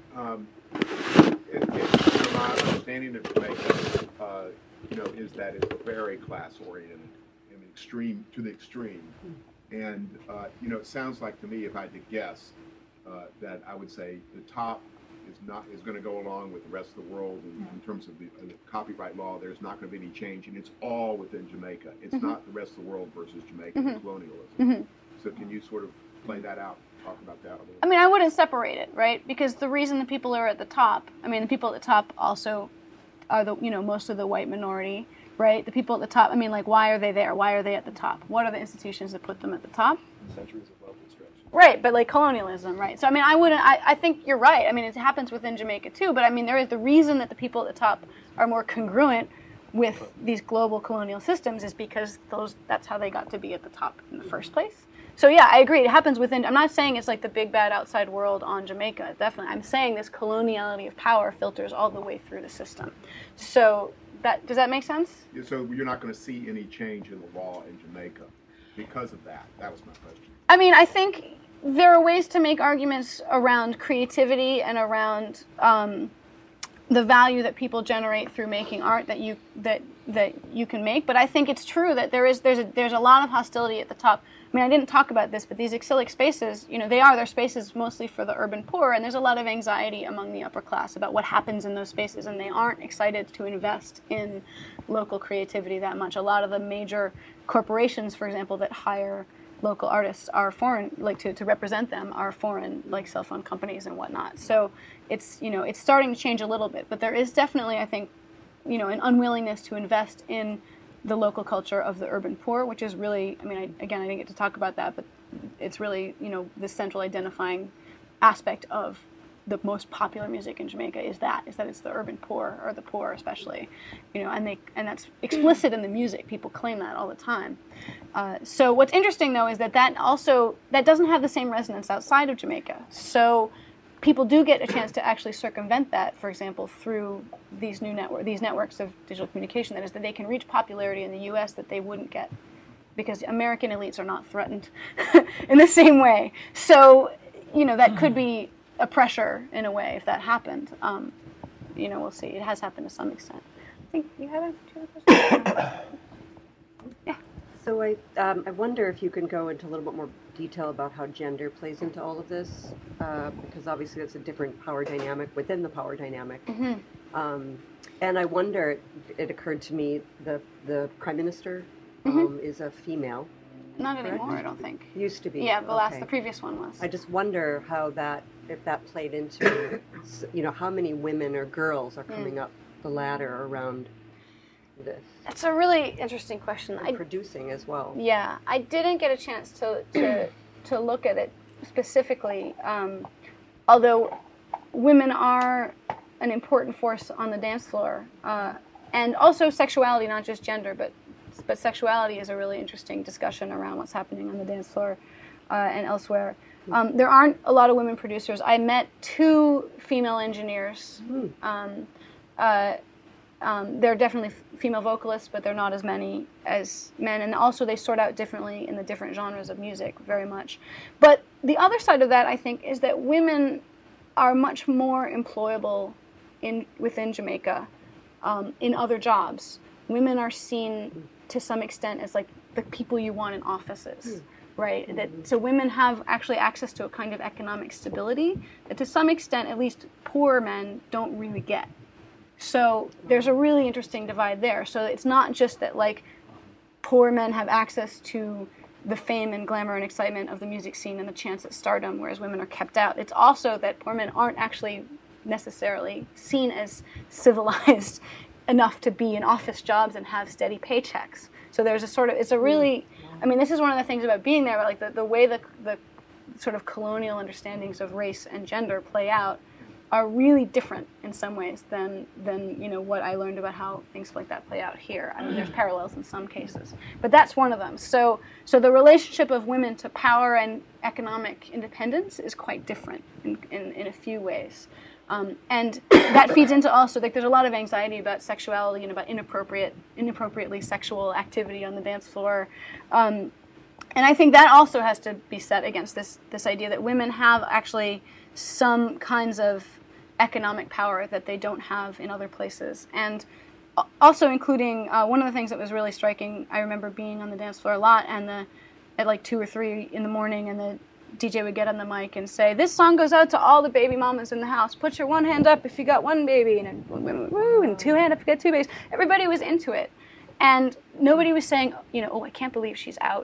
My understanding of Jamaica, is that it's very class-oriented and extreme to the extreme. And, it sounds like to me, if I had to guess, that I would say the top is going to go along with the rest of the world in terms of the copyright law. There's not going to be any change, and it's all within Jamaica. It's not the rest of the world versus Jamaican colonialism. So can you sort of play that out, talk about that a little? I mean, I wouldn't separate it, right? Because the reason the people are at the top, the people at the top also are most of the white minority, right? The people at the top, why are they there? Why are they at the top? What are the institutions that put them at the top? Centuries of wealth extraction. Right, but colonialism, right? So, I think you're right. It happens within Jamaica too, but there is the reason that the people at the top are more congruent with these global colonial systems is because that's how they got to be at the top in the first place. So yeah, I agree. It happens within. I'm not saying it's like the big bad outside world on Jamaica. Definitely, I'm saying this coloniality of power filters all the way through the system. So does that make sense? So you're not going to see any change in the law in Jamaica because of that. That was my question. I think there are ways to make arguments around creativity and around the value that people generate through making art that you can make. But I think it's true that there's a lot of hostility at the top. I mean, I didn't talk about this, but these exilic spaces, they're spaces mostly for the urban poor, and there's a lot of anxiety among the upper class about what happens in those spaces, and they aren't excited to invest in local creativity that much. A lot of the major corporations, for example, that hire local artists are foreign, like to represent them, are foreign, like cell phone companies and whatnot. So it's starting to change a little bit, but there is definitely, I think, an unwillingness to invest in the local culture of the urban poor, which is really, I didn't get to talk about that, but it's really, the central identifying aspect of the most popular music in Jamaica is that it's the urban poor, or the poor especially, and that's explicit in the music. People claim that all the time. So what's interesting though is that doesn't have the same resonance outside of Jamaica. So people do get a chance to actually circumvent that, for example, through these networks of digital communication. That is, that they can reach popularity in the U.S. that they wouldn't get because American elites are not threatened in the same way. So that could be a pressure in a way if that happened. We'll see. It has happened to some extent. I think you had a question. Yeah. So I wonder if you can go into a little bit more detail about how gender plays into all of this, because obviously it's a different power dynamic within the power dynamic. Mm-hmm. And I wonder, it occurred to me, the Prime Minister is a female. Not correct? Anymore, I don't think. Used to be. Yeah, the previous one was. I just wonder if that played into, how many women or girls are coming up the ladder around this. That's a really interesting question. And producing as well. Yeah, I didn't get a chance to look at it specifically, although women are an important force on the dance floor, and also sexuality, not just gender, but sexuality is a really interesting discussion around what's happening on the dance floor and elsewhere. There aren't a lot of women producers. I met 2 female engineers. They're definitely female vocalists, but they're not as many as men. And also they sort out differently in the different genres of music, very much. But the other side of that, I think, is that women are much more employable within Jamaica in other jobs. Women are seen to some extent as like the people you want in offices. Right, so women have actually access to a kind of economic stability that to some extent, at least poor men don't really get. So there's a really interesting divide there. So it's not just that like poor men have access to the fame and glamour and excitement of the music scene and the chance at stardom, whereas women are kept out. It's also that poor men aren't actually necessarily seen as civilized enough to be in office jobs and have steady paychecks. So there's it's a really, this is one of the things about being there, like the way the sort of colonial understandings of race and gender play out are really different in some ways than what I learned about how things like that play out here. There's parallels in some cases, but that's one of them. So the relationship of women to power and economic independence is quite different in a few ways. And that feeds into also, like, there's a lot of anxiety about sexuality and about inappropriately sexual activity on the dance floor. And I think that also has to be set against this idea that women have actually some kinds of economic power that they don't have in other places. And also including, one of the things that was really striking, I remember being on the dance floor a lot, and at like 2 or 3 in the morning, and the DJ would get on the mic and say, "This song goes out to all the baby mamas in the house. Put your one hand up if you got one baby, and woo, and 2 hand up if you got 2 babies." Everybody was into it, and nobody was saying, "Oh, I can't believe she's out,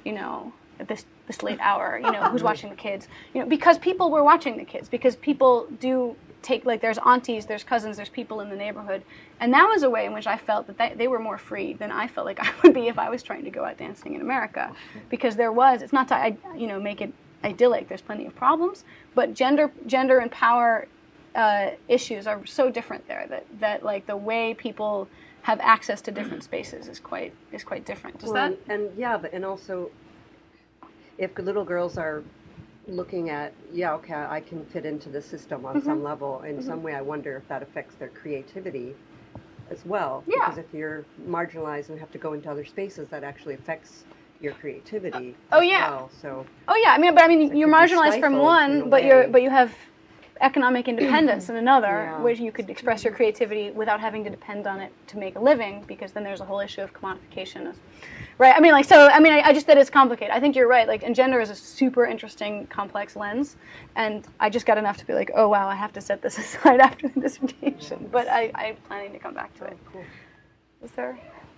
at this late hour. Who's watching the kids?" Because people were watching the kids, because people do take, like, there's aunties, there's cousins, there's people in the neighborhood, and that was a way in which I felt that they were more free than I felt like I would be if I was trying to go out dancing in America, because it's not to make it idyllic. There's plenty of problems, but gender and power issues are so different there that like the way people have access to different spaces is quite different. And also, if little girls are looking at, I can fit into the system on some level in some way, I wonder if that affects their creativity as well. Yeah. Because if you're marginalized and have to go into other spaces, that actually affects your creativity. Oh, as yeah. Well, so. Oh yeah, you're could be marginalized from stifled one, in a but way. you have economic independence in another, Yeah. where you could express your creativity without having to depend on it to make a living, because then there's a whole issue of commodification, right? I just that it's complicated. I think you're right. Like, and gender is a super interesting, complex lens, and I just got enough to be like, oh wow, I have to set this aside after the dissertation, but I'm planning to come back to it. Cool. Is there?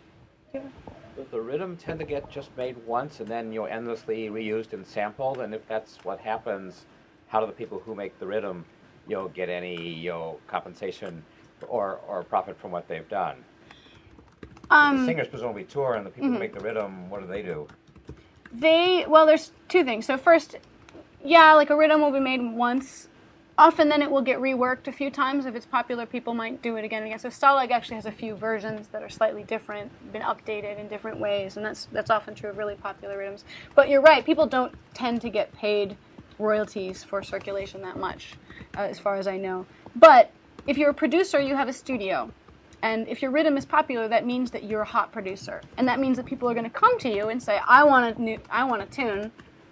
Does the rhythm tend to get just made once and then endlessly reused and sampled? And if that's what happens, how do the people who make the rhythm, get any, compensation or profit from what they've done? The singers presumably tour, and the people who make the rhythm, what do? There's two things. So first, yeah, like a rhythm will be made once. Often then it will get reworked a few times. If it's popular, people might do it again and again. So Stalag actually has a few versions that are slightly different, been updated in different ways, and that's often true of really popular rhythms. But you're right, people don't tend to get paid royalties for circulation that much, as far as I know. But if you're a producer, you have a studio. And if your rhythm is popular, that means that you're a hot producer. And that means that people are going to come to you and say, I want a tune,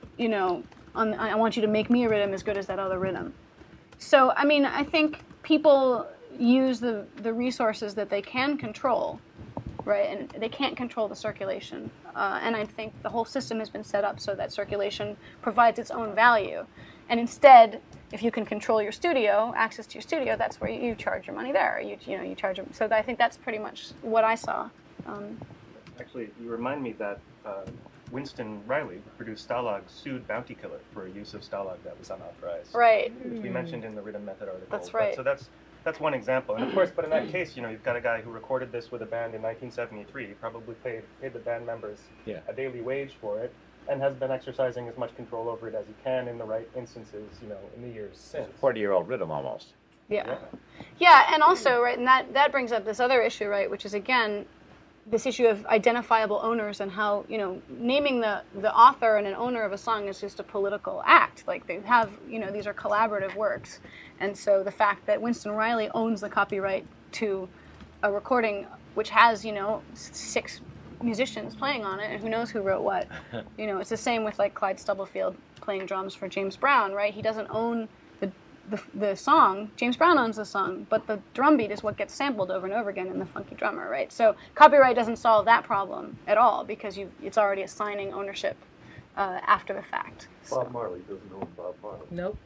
I want you to make me a rhythm as good as that other rhythm. So, I think people use the resources that they can control, right? And they can't control the circulation. And I think the whole system has been set up so that circulation provides its own value. And instead, if you can control your studio, access to your studio, that's where you charge your money there. You charge them. So I think that's pretty much what I saw. Actually, you remind me that Winston Riley, who produced Stalag, sued Bounty Killer for use of Stalag that was unauthorized. Right. Which we mentioned in the Rhythm Method article. That's right. So that's one example. And of course, but in that case, you've got a guy who recorded this with a band in 1973. He probably paid the band members a daily wage for it, and has been exercising as much control over it as he can in the right instances, in the years since. It's a 40-year-old rhythm almost. Yeah, and also, right, and that brings up this other issue, right, which is, again, this issue of identifiable owners and how, naming the author and an owner of a song is just a political act. Like, they have, these are collaborative works. And so the fact that Winston Riley owns the copyright to a recording which has, 6 musicians playing on it, and who knows who wrote what. It's the same with, like, Clyde Stubblefield playing drums for James Brown, right? He doesn't own the song. James Brown owns the song, but the drum beat is what gets sampled over and over again in the funky drummer, right? So copyright doesn't solve that problem at all, because it's already assigning ownership after the fact. Bob Marley doesn't own Bob Marley. Nope.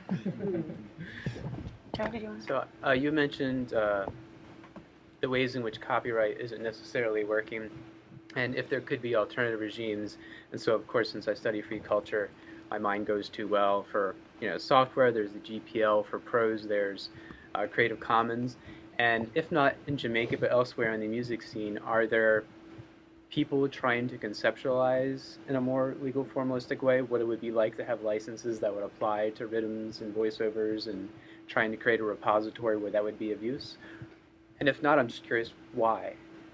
Joe, did you want to? So you mentioned the ways in which copyright isn't necessarily working, and if there could be alternative regimes. And so, of course, since I study free culture, my mind goes to, for software, there's the GPL. For prose, there's Creative Commons. And if not in Jamaica, but elsewhere in the music scene, are there people trying to conceptualize in a more legal formalistic way what it would be like to have licenses that would apply to rhythms and voiceovers, and trying to create a repository where that would be of use? And if not, I'm just curious why.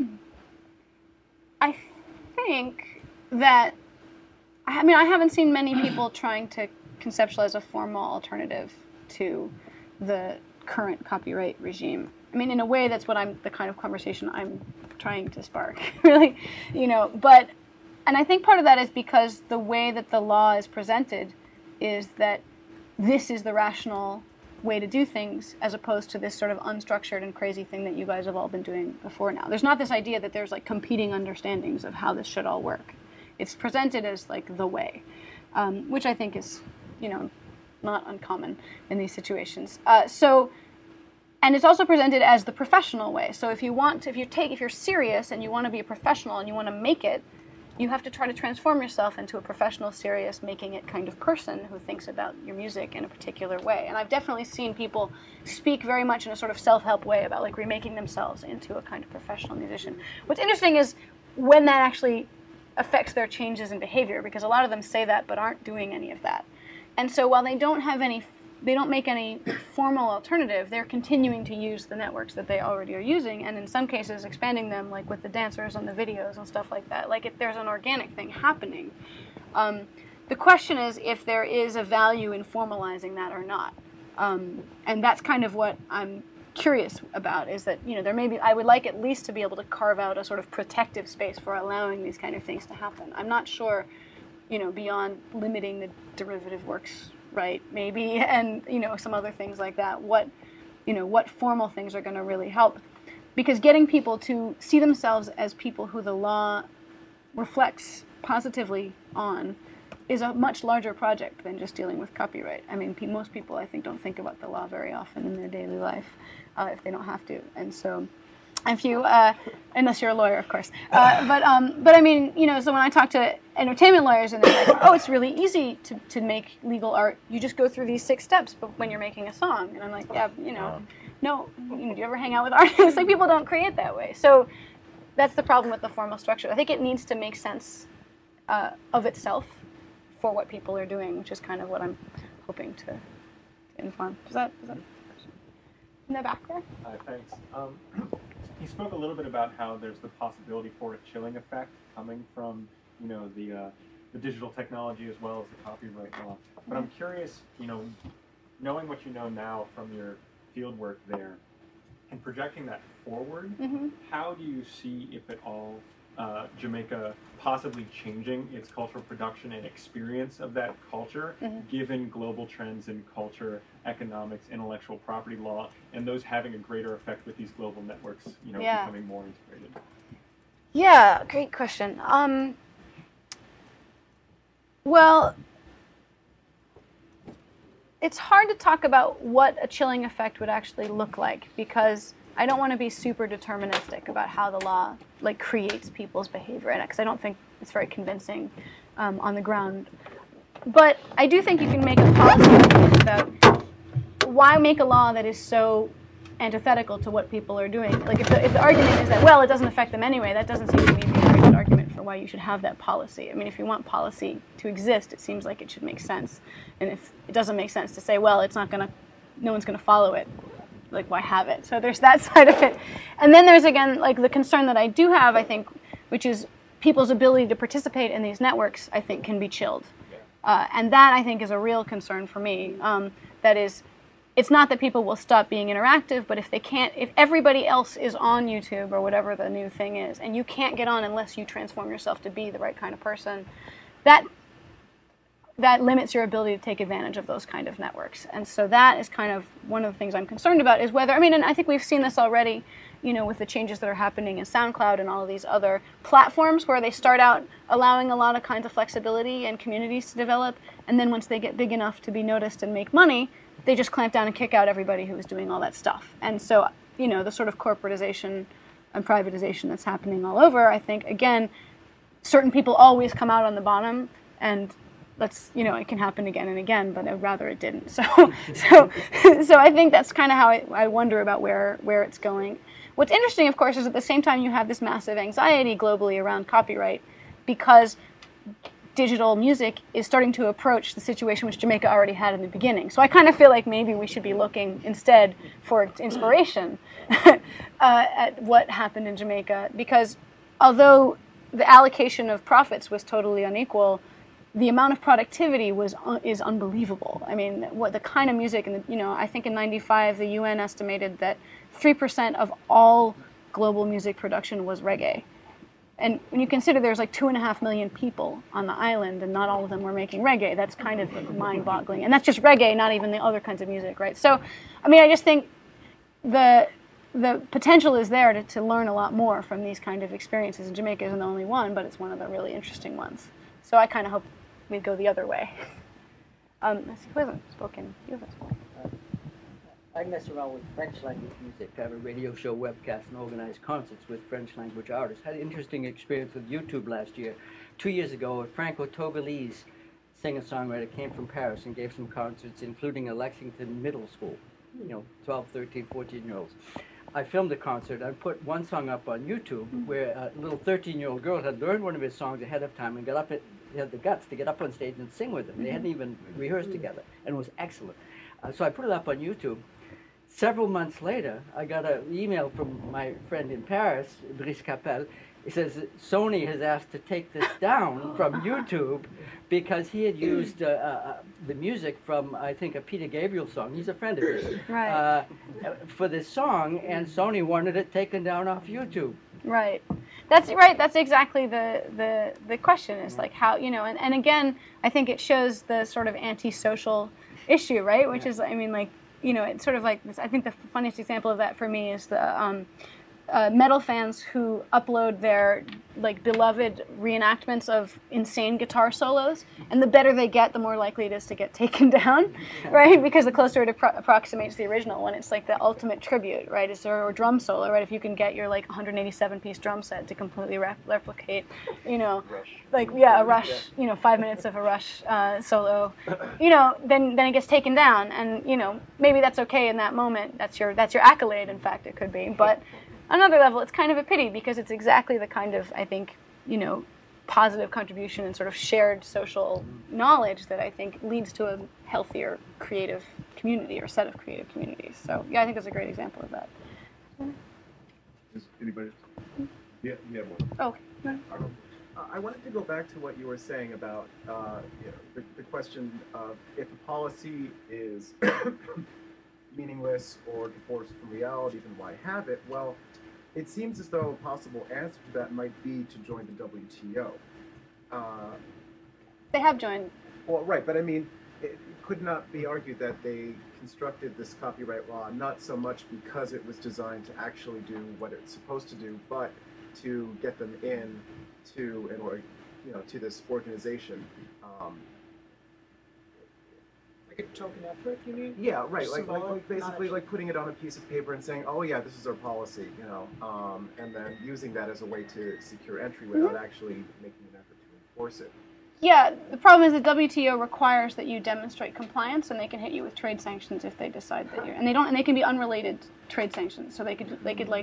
I think that, I haven't seen many people trying to conceptualize a formal alternative to the current copyright regime. In a way, that's the kind of conversation I'm trying to spark, really, but, and I think part of that is because the way that the law is presented is that this is the rational way to do things, as opposed to this sort of unstructured and crazy thing that you guys have all been doing before now. There's not this idea that there's, like, competing understandings of how this should all work. It's presented as, like, the way, which I think is, not uncommon in these situations. And it's also presented as the professional way. So if you're serious and you want to be a professional and you want to make it, you have to try to transform yourself into a professional, serious, making it kind of person who thinks about your music in a particular way. And I've definitely seen people speak very much in a sort of self-help way about, like, remaking themselves into a kind of professional musician. What's interesting is when that actually affects their changes in behavior, because a lot of them say that but aren't doing any of that. And so while they don't make any formal alternative, they're continuing to use the networks that they already are using, and in some cases expanding them, like with the dancers and the videos and stuff like that. Like, if there's an organic thing happening. The question is if there is a value in formalizing that or not. And that's kind of what I'm curious about is that, there may be, I would like at least to be able to carve out a sort of protective space for allowing these kind of things to happen. I'm not sure, beyond limiting the derivative works right, maybe, and, some other things like that, what formal things are going to really help. Because getting people to see themselves as people who the law reflects positively on is a much larger project than just dealing with copyright. I mean, most people, I think, don't think about the law very often in their daily life if they don't have to. And so, if you, unless you're a lawyer, of course. But I mean, so when I talk to entertainment lawyers and they're like, oh, it's really easy to make legal art. You just go through these 6 steps when you're making a song. And I'm like, yeah, no, do you ever hang out with artists? Like, people don't create that way. So that's the problem with the formal structure. I think it needs to make sense of itself for what people are doing, which is kind of what I'm hoping to inform. Is that in the back there? Thanks. You spoke a little bit about how there's the possibility for a chilling effect coming from, the digital technology as well as the copyright law. But I'm curious, knowing what you know now from your field work there, and projecting that forward, how do you see, if at all, Jamaica possibly changing its cultural production and experience of that culture, given global trends in culture, economics, intellectual property law, and those having a greater effect with these global networks, becoming more integrated? Yeah, great question. Well, it's hard to talk about what a chilling effect would actually look like, because I don't want to be super deterministic about how the law creates people's behavior in it, because I don't think it's very convincing on the ground. But I do think you can make a policy argument about why make a law that is so antithetical to what people are doing. Like, if the argument is that, well, it doesn't affect them anyway, that doesn't seem to me to be a very good argument for why you should have that policy. I mean, if you want policy to exist, it seems like it should make sense. And if it doesn't make sense to say, well, no one's going to follow it, why have it? So there's that side of it. And then there's, again, the concern that I do have, I think, which is people's ability to participate in these networks, I think, can be chilled. And that, I think, is a real concern for me. That is, it's not that people will stop being interactive, but if everybody else is on YouTube or whatever the new thing is, and you can't get on unless you transform yourself to be the right kind of person, that limits your ability to take advantage of those kind of networks. And so that is kind of one of the things I'm concerned about, is whether, and I think we've seen this already, with the changes that are happening in SoundCloud and all of these other platforms, where they start out allowing a lot of kinds of flexibility and communities to develop, and then once they get big enough to be noticed and make money, they just clamp down and kick out everybody who was doing all that stuff. And so, the sort of corporatization and privatization that's happening all over, I think, again, certain people always come out on the bottom, and it can happen again and again, but I'd rather it didn't. So I think that's kind of how I wonder about where it's going. What's interesting, of course, is at the same time you have this massive anxiety globally around copyright, because digital music is starting to approach the situation which Jamaica already had in the beginning. So I kind of feel like maybe we should be looking instead for inspiration at what happened in Jamaica, because although the allocation of profits was totally unequal, the amount of productivity is unbelievable. I mean, what the kind of music, and I think in '95 the UN estimated that 3% of all global music production was reggae. And when you consider there's 2.5 million people on the island, and not all of them were making reggae, that's kind of mind-boggling. And that's just reggae, not even the other kinds of music, right? So, I just think the potential is there to learn a lot more from these kind of experiences. And Jamaica isn't the only one, but it's one of the really interesting ones. So I kind of hope we'd go the other way. Who hasn't spoken? You haven't spoken. I mess around with French language music. I have a radio show, webcast, and organize concerts with French language artists. Had an interesting experience with YouTube last year. 2 years ago, a Franco-Togolese singer-songwriter came from Paris and gave some concerts, including a Lexington middle school, 12, 13, 14-year-olds. I filmed the concert. I put one song up on YouTube where a little 13-year-old girl had learned one of his songs ahead of time and had the guts to get up on stage and sing with him. They hadn't even rehearsed together, and it was excellent. So I put it up on YouTube. Several months later, I got an email from my friend in Paris, Brice Capel, He says Sony has asked to take this down from YouTube because he had used the music from, I think, a Peter Gabriel song. He's a friend of his. Right. For this song, and Sony wanted it taken down off YouTube. Right. That's right. That's exactly the question is like how, and again, I think it shows the sort of antisocial issue, right? Which is, I mean, like, it's sort of like this. I think the funniest example of that for me is the metal fans who upload their like beloved reenactments of insane guitar solos, and the better they get, the more likely it is to get taken down, right? Because the closer it approximates the original one, it's like the ultimate tribute, right? Is there a drum solo, right? If you can get your like 187-piece drum set to completely replicate, a Rush, 5 minutes of a Rush solo, then it gets taken down, and maybe that's okay in that moment. That's your accolade. In fact, it could be, but. On another level, it's kind of a pity because it's exactly the kind of, I think, positive contribution and sort of shared social knowledge that I think leads to a healthier creative community or set of creative communities. So, yeah, I think that's a great example of that. Is anybody? Yeah, one. Oh, okay. I wanted to go back to what you were saying about the question of if a policy is meaningless or divorced from reality, then why have it? Well, it seems as though a possible answer to that might be to join the WTO. They have joined. Well, right, but I mean, it could not be argued that they constructed this copyright law not so much because it was designed to actually do what it's supposed to do, but to get them in to this organization. Like a token effort, you mean? Yeah, right. Like basically like putting it on a piece of paper and saying, oh yeah, this is our policy, and then using that as a way to secure entry without actually making an effort to enforce it. Yeah, the problem is the WTO requires that you demonstrate compliance, and they can hit you with trade sanctions if they decide that you're, and they can be unrelated trade sanctions, so they could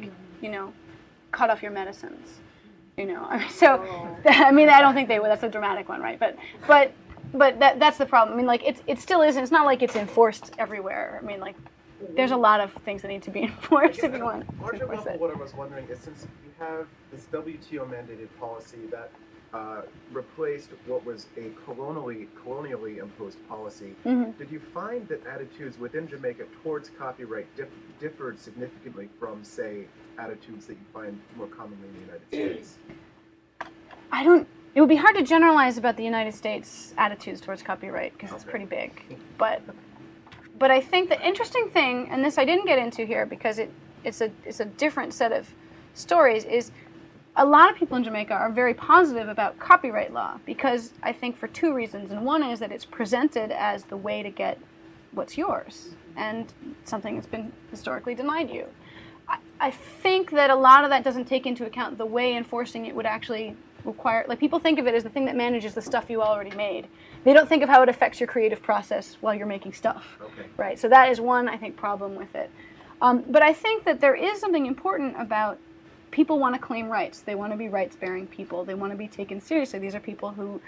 cut off your medicines, So, I mean, I don't think they would. That's a dramatic one, right? But that's the problem. I mean, like, it still isn't. It's not like it's enforced everywhere. I mean, like, there's a lot of things that need to be enforced if you want to enforce it. What I was wondering is, since you have this WTO mandated policy that replaced what was a colonially imposed policy, did you find that attitudes within Jamaica towards copyright differed significantly from, say, attitudes that you find more commonly in the United States? It would be hard to generalize about the United States' attitudes towards copyright because it's pretty big. But I think the interesting thing, and this I didn't get into here because it's a different set of stories, is a lot of people in Jamaica are very positive about copyright law because I think for two reasons. And one is that it's presented as the way to get what's yours and something that's been historically denied you. I think that a lot of that doesn't take into account the way enforcing it would actually require, like, people think of it as the thing that manages the stuff you already made. They don't think of how it affects your creative process while you're making stuff. Okay. Right? So that is one, I think, problem with it. But I think that there is something important about people want to claim rights. They want to be rights-bearing people. They want to be taken seriously. These are people who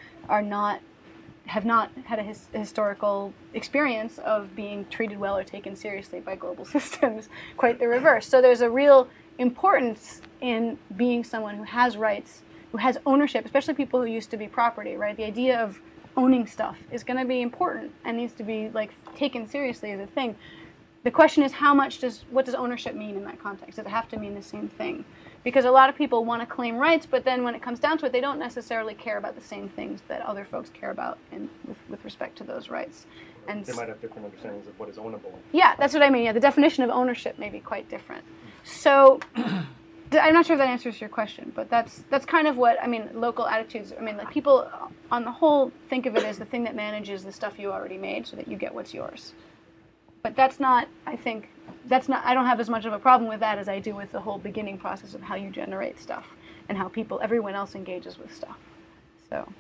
have not had a historical experience of being treated well or taken seriously by global systems. Quite the reverse. So there's a real importance in being someone who has rights, who has ownership, especially people who used to be property, right? The idea of owning stuff is going to be important and needs to be like taken seriously as a thing. The question is what does ownership mean in that context? Does it have to mean the same thing? Because a lot of people want to claim rights, but then when it comes down to it, they don't necessarily care about the same things that other folks care about with respect to those rights. And they might have different understandings of what is ownable. Yeah, that's what I mean. Yeah, the definition of ownership may be quite different. So I'm not sure if that answers your question, but that's kind of what, I mean, local attitudes, I mean, like, people on the whole think of it as the thing that manages the stuff you already made so that you get what's yours. But I don't have as much of a problem with that as I do with the whole beginning process of how you generate stuff and how everyone else engages with stuff. So.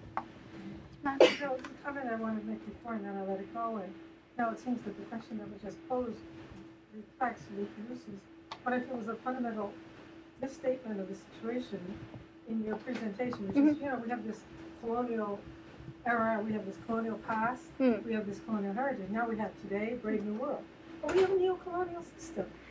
The comment I wanted to make before, and then I'll let it go. And now it seems that the question that was just posed reflects, reproduces what I feel is a fundamental misstatement of the situation in your presentation, which is, we have this colonial era, we have this colonial past, we have this colonial heritage. Now we have today, brave new world. But we have a neo-colonial system.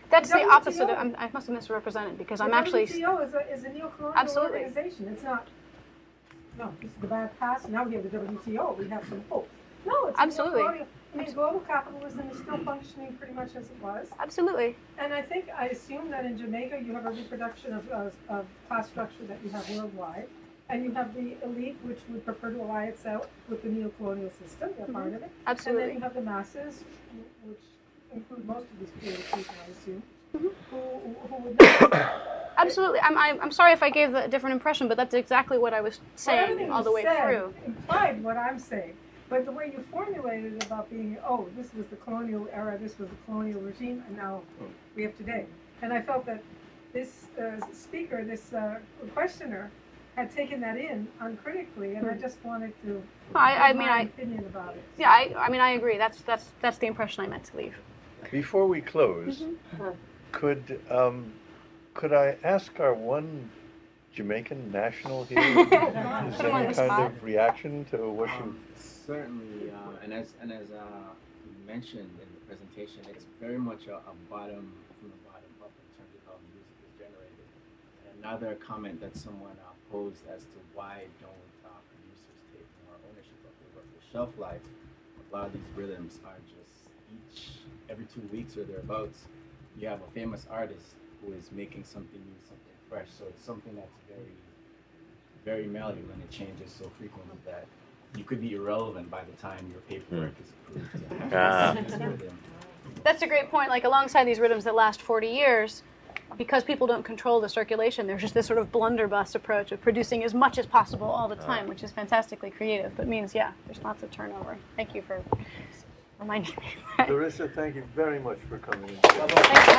That's the WTO opposite. I must have misrepresented because I'm actually. WTO is a neo-colonial Absolutely. organization. It's not. No, this is the bad past. Now we have the WTO. We have some hope. No, it's Absolutely. neo-colonial. I mean, global capitalism is still functioning pretty much as it was. Absolutely. And I assume that in Jamaica you have a reproduction of class structure that you have worldwide. And you have the elite, which would prefer to ally itself with the neo-colonial system. They're part of it. Absolutely. And then you have the masses, which include most of these creative people, I assume, who would not. Absolutely. I'm sorry if I gave a different impression, but that's exactly what I was saying all the way through. Implied what I'm saying. But the way you formulated it about being, oh, this was the colonial era, this was the colonial regime, and now we have today. And I felt that this speaker, this questioner, had taken that in uncritically, and I just wanted to my opinion about it. Yeah, I agree. That's the impression I meant to leave. Before we close, could I ask our one Jamaican national here? Is there any kind of reaction to what you? Certainly, and as you mentioned in the presentation, it's very much a bottom from the bottom up in terms of how music is generated. And another comment that someone posed as to why don't producers take more ownership of their work, the shelf life. A lot of these rhythms are just every 2 weeks or thereabouts, you have a famous artist who is making something new, something fresh. So it's something that's very, very malleable, and it changes so frequently that you could be irrelevant by the time your paperwork is approved. That's a great point. Like alongside these rhythms that last 40 years, because people don't control the circulation, there's just this sort of blunderbuss approach of producing as much as possible all the time, which is fantastically creative, but means, there's lots of turnover. Thank you for reminding me of that. Larissa, thank you very much for coming. Thank you.